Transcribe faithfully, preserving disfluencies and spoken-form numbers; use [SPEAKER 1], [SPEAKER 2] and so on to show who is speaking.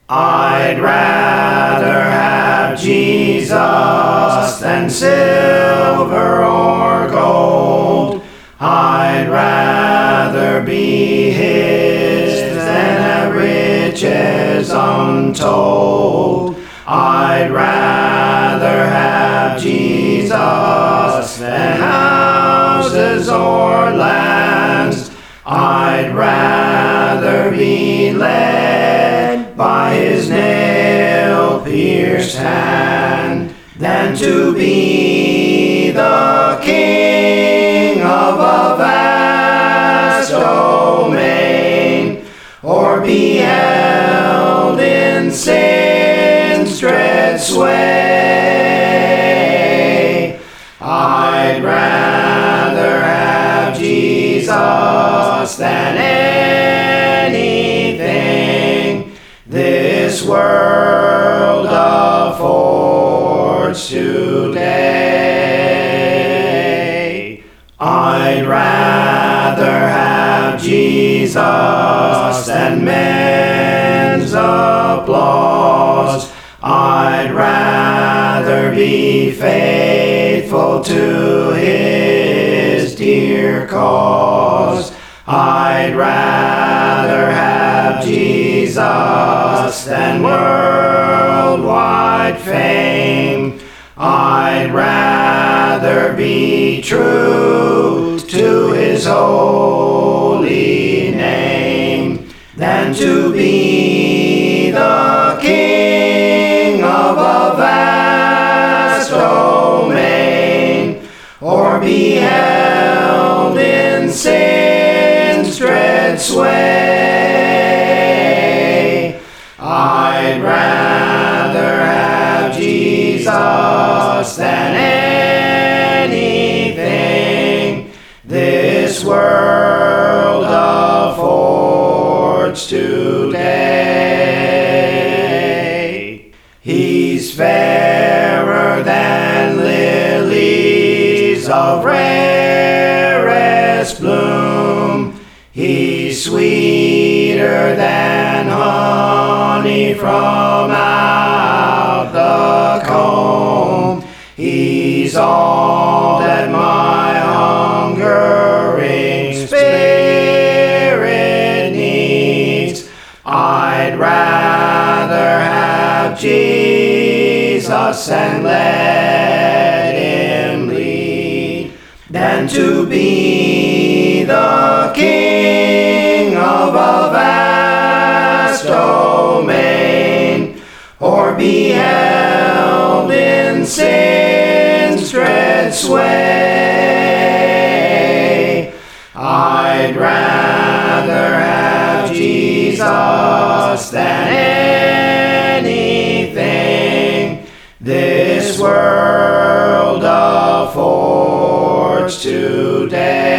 [SPEAKER 1] I'd rather have Jesus than silver or gold. I'd rather be his than have riches untold. I'd rather have Jesus than houses or lands. I'd rather be led by his nail-pierced hand than to be the king of a vast domain, or be held in sin's dread sway. I'd rather have Jesus than anything this world affords today. I'd rather have Jesus than men's applause. I'd rather be faithful to his dear cause. I'd rather have Jesus than worldwide fame. I'd rather be true to his holy name than to be the king of a vast domain, or be held in sin's dread sway. I'd rather have Jesus than anything this world affords today. He's fairer than lilies of rarest bloom. He's sweeter than honey from out the comb. He's all that my hungering spirit needs. I'd rather have Jesus and let him lead than to be the king of a vast domain, or be held in sin's dread sway. I'd rather have Jesus than anything this world affords today.